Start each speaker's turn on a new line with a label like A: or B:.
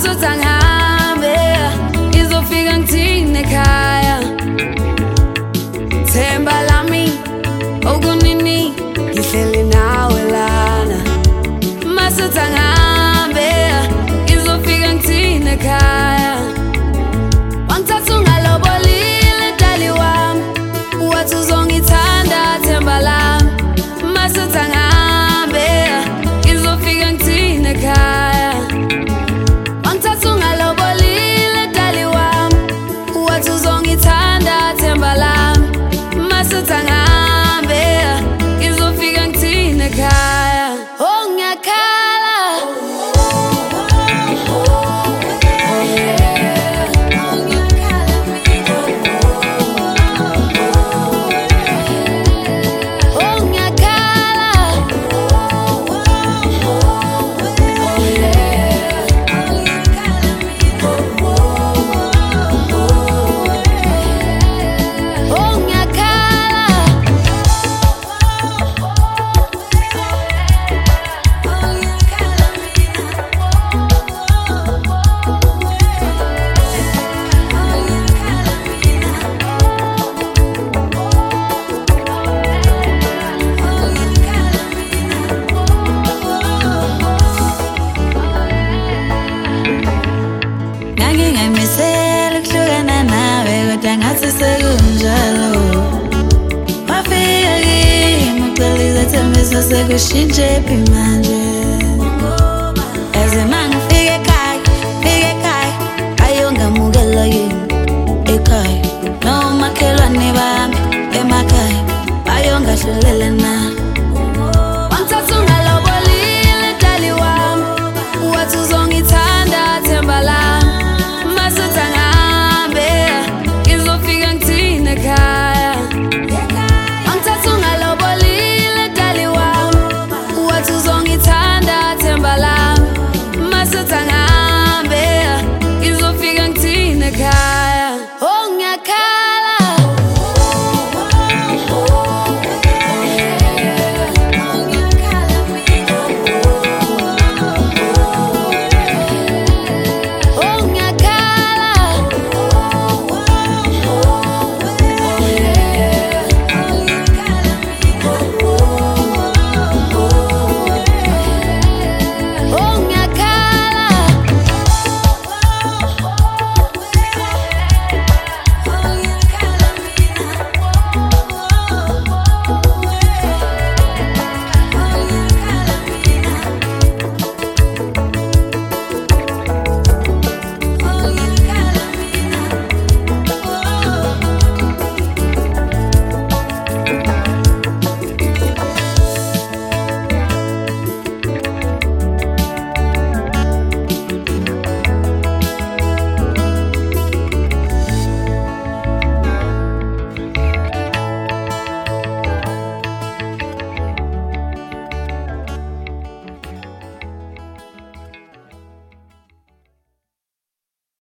A: masuthi angihambe izofika ngithini ekhaya themba lami okunini ngihleli nawe lana masuthi angihambe izofika ngithini ekhaya wangithatha ungalobolile dali wami wathi uzongithanda themba lami masuthi angihambe izofika ngithini ekhaya wangithatha ungalobolile dali wami wathi uzongithanda themba lami masuthi angihambe izofika ngithini ekhaya oh ngiyakhala
B: sekushintshe phi manje